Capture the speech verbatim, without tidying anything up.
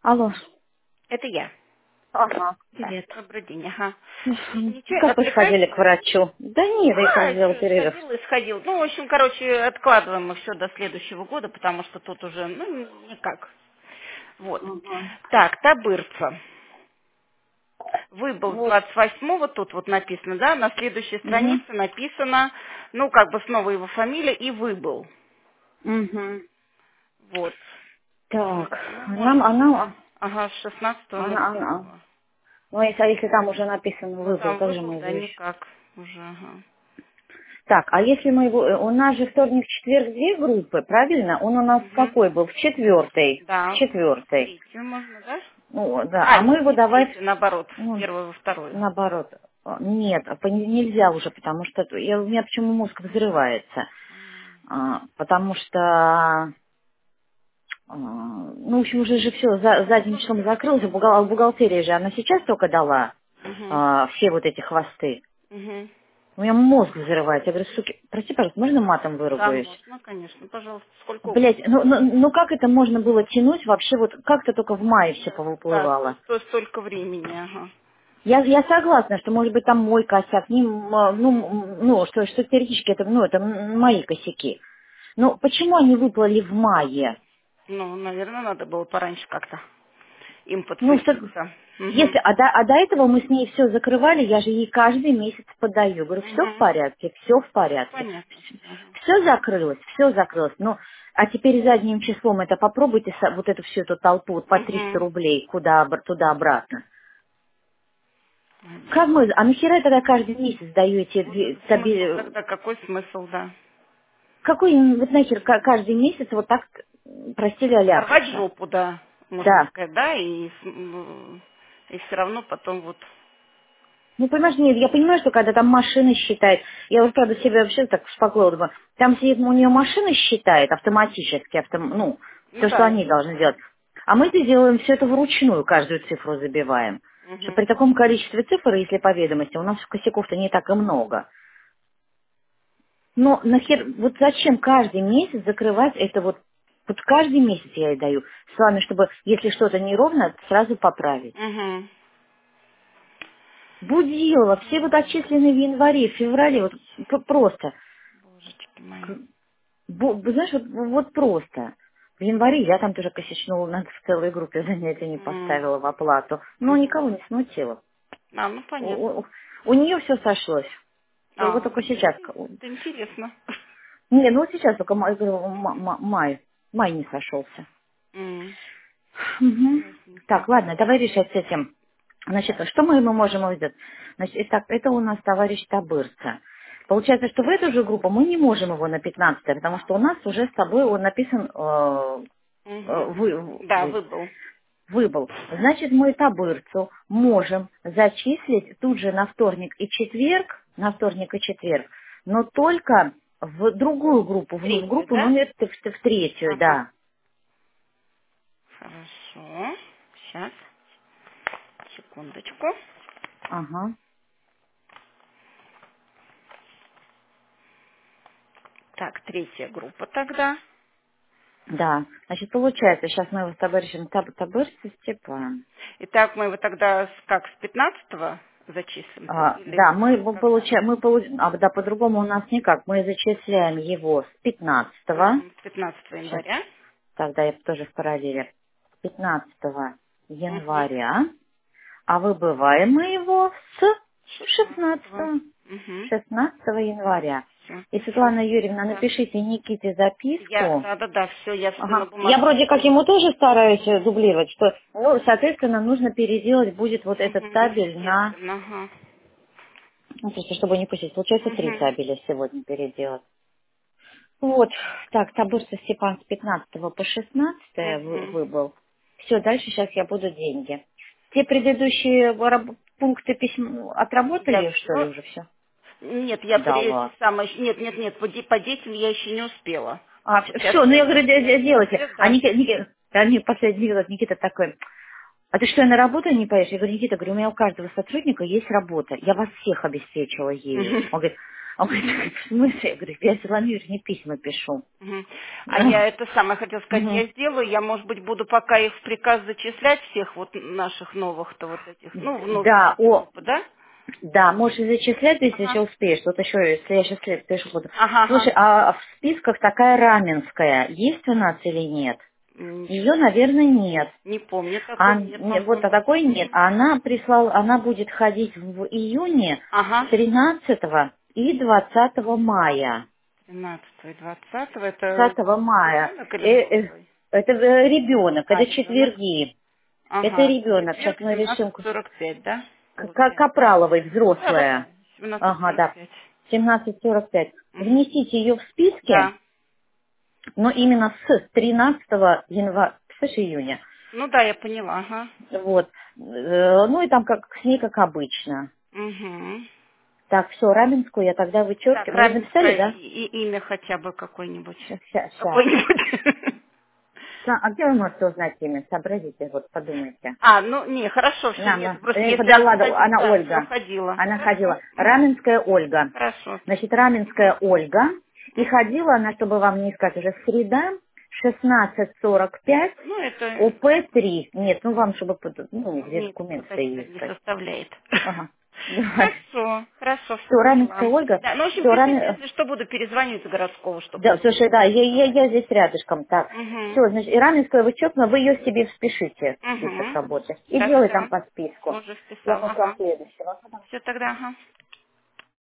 Алло. Это я. Ага. Да, Привет. добрый день, ага. Мгм. Ничего, Как вы сходили к отвлекаетесь? врачу? Да нет, я как А, сделал что, перерыв. сходил и сходил. Ну, в общем, короче, откладываем мы все до следующего года, потому что тут уже, ну, никак. Вот. Ага. Так, Табырца. Выбыл с Вот. двадцать восьмого, тут вот написано, да, на следующей Угу. странице написано, ну, как бы снова его фамилия и выбыл. Угу. Вот. Так, Мгм. Ну, нам, можете она, туда. Ага, с шестнадцатого на она, она. седьмого. Ну, если, а если там уже написано Ну, выбор, там как же выбыл, мы да, его ищем? никак уже, ага. Так, а если мы его, э, у нас же вторник, четверг две группы, правильно? Он у нас в Мгм. какой был? В четвертой. В Да, в четвертой. третью можно, да? Ну, да, А, а мы нет, его не в давать, третью, наоборот, в ну, первую, во вторую. наоборот. А, Нет, а пон- нельзя уже, потому что я, у меня почему мозг взрывается. А, потому что, а, ну, в общем, уже же все за, задним числом закрылось, бухгал- бухгалтерия же, она сейчас только дала Угу. а, все вот эти хвосты. Угу. У меня мозг взрывается. Я говорю, суки, прости, пожалуйста, можно матом Да, выругаюсь? можно, конечно, пожалуйста, сколько Блять, угодно. ну, ну, ну как это можно было тянуть вообще, вот как-то только в мае все Да, да, сто, повыплывало. сто- столько времени, ага. Я, я согласна, что может быть там мой косяк, не, м, ну, м, ну что, что теоретически это, ну, это м, мои косяки. Но почему они выплыли в мае? Ну, наверное, надо было пораньше как-то им Ну, что- подсуетиться. если, Угу. а, до, а до этого мы с ней все закрывали, я же ей каждый месяц подаю. Говорю, все в Угу. порядке, все в Ну, порядке. понятно все. Ага. Все закрылось, все закрылось. Ну, а теперь задним числом это попробуйте со- вот эту всю эту толпу вот по триста Угу. рублей куда, обр- туда-обратно. Как Один. мы, а нахера я тогда каждый месяц даю эти, Вот две- это смысл таби- тогда, какой смысл, да? какой им вот нахер ка- каждый месяц вот так, простили, Порвать ляпаться? жопу, да, можно Да. сказать, да, и, с- м, и все равно потом вот. Ну, понимаешь, нет, я понимаю, что когда там машина считает, я вот, правда, себя вообще так успокоила, думаю, там сидит, у нее машина считает автоматически, автом, ну, Ну все, что да. они должны делать. А мы-то делаем все это вручную, каждую цифру забиваем. Что Угу. при таком количестве цифр, если по ведомости, у нас косяков-то не так и много. Но нахер, вот зачем каждый месяц закрывать это вот, вот каждый месяц я ей даю, с вами, чтобы, если что-то неровно, сразу поправить. Угу. Будилова, все вот отчислены в январе, в феврале, вот п- просто. Божечки мои. К- бу- Знаешь, вот, вот просто. В январе я там тоже косячнула, надо в целой группе занятия не М. поставила в оплату. Но Мгм. никого не смутило. А, ну У, понятно. у- у нее все сошлось. Только А, только сейчас. это интересно. Не, ну вот сейчас только май, говорю, ма- ма- май, май не сошелся. М. Мгм. Ясненько. Так, ладно, давай решать с этим. Значит, что мы ему можем увидеть? Значит, итак, это у нас товарищ Табырца. Получается, что в эту же группу мы не можем его на пятнадцатое, потому что у нас уже с тобой он написан э, э, Угу. вы, Да, вы, выбыл. выбыл. Значит, мы Табырцу можем зачислить тут же на вторник и четверг, на вторник и четверг, но только в другую группу, в, в Третью, группу да? номер т- в, в третью, Ага. да. Хорошо. Сейчас. Секундочку. Ага. Так, третья группа тогда. Да, значит, получается, сейчас мы его с тобой решим, Таб- Табырца Степан. Итак, мы его тогда с- как с пятнадцатого зачислим А, или да, мы когда? получаем, мы получаем, а да, по-другому у нас никак. Мы зачисляем его с пятнадцатого. Мгм. С пятнадцатого Сейчас, января. тогда я тоже в параллели. С пятнадцатого Угу. января, а выбываем мы его с шестнадцатого. шестнадцатого. Угу. шестнадцатого января. Все, И, пишу. Светлана Юрьевна, Да. напишите Никите Я, записку. да, да, да, все, я все на Ага. Я бумажке вроде как запишу. ему тоже стараюсь э, дублировать, что, ну, соответственно, нужно переделать будет вот этот Угу. табель на, Естественно, ага. ну, просто чтобы не пустить. Получается, три Угу. табеля сегодня переделать. Вот. Так, Табырца Степан с пятнадцатого по шестнадцатое вы- Угу. выбыл. Все, дальше сейчас я буду деньги. Те предыдущие раб- пункты письма Я отработали, что ли, все. уже все? Нет, я Да при эти ладно. самые. Нет, нет, нет, по, де- по детям я еще не успела. А, Вот сейчас все, ну я я говорю, де- де- начну делайте. все, А да. Никита, Никита, да, мне последний раз Никита такой, а ты что, на работу не поедешь? Я говорю, Никита, говорю, у меня у каждого сотрудника есть работа. Я вас всех обеспечила ею. Мгм. Он говорит, А он говорит, в смысле? Я говорю, я Светлане Юрьевне письма пишу. Мгм. А я это самое хотела сказать, Мгм. я сделаю, я, может быть, буду пока их в приказ зачислять, всех вот наших новых-то вот этих, ну, вносят в Да, эти о, группы, да? да, можешь зачислять, если Ага. еще успеешь. Вот еще, если я сейчас пишу буду. Ага, ага. Слушай, а в списках такая Раменская есть у нас или нет? Ничего Ее, не помню. наверное, нет. Не помню, А, такой нет. не- вот Ага. а такой нет. Мгм. А она прислала, она будет ходить в июне Ага. тринадцатого и двадцатого мая. тринадцатого и двадцатого это двадцатого мая. ребенок или Э, э, взрослый? это э, ребенок, А, это ребенок. четверги. Это Ага. ребенок. Сейчас Четверг мы решим, семнадцать сорок пять, да? как Получается. Капраловой, Да, да, взрослая. да. семнадцать Ага, сорок да. пять. семнадцать сорок пять. Угу. Внесите ее в списки, Да. но именно с тринадцатого января, слышь, июня. Ну да, я поняла, ага. Вот. Э, Ну и там как с ней как обычно. Угу. Так, все, Раменскую я тогда Так, вычеркиваю. Вы написали, Раменское да? и, и имя хотя бы какое-нибудь. Сейчас, сейчас. Какое-нибудь. А где вы можете узнать имя? Сообразите, вот подумайте. А, ну, не, хорошо, все, На, нет, на. просто Э, если Да она ладно, ходила, она да, все, Ольга. ходила. Она Хорошо. ходила. Мгм. Раменская Ольга. Хорошо, Значит, спасибо. Раменская Мгм. Ольга. И Мгм. ходила она, чтобы вам не сказать, уже среда, шестнадцать сорок пять, Ну, это оп три. Нет, ну вам, чтобы, под- ну, где мне это документы задачи не есть. составляет. Ага. Давай. Хорошо, хорошо, все Все, Раменская поняла. Ольга. Да, ну, в общем, Все, пишите, Рамен... если что, буду перезвонить из городского, чтобы Да, он слушай, да, я, я, давали. я здесь рядышком. Так, Угу. все, значит, и Раменская вычеркнула, вы ее себе впишите в список Угу. работы. И делай там Хорошо. по списку. Уже Я вписала, пошла ага. следующего. Все тогда, ага.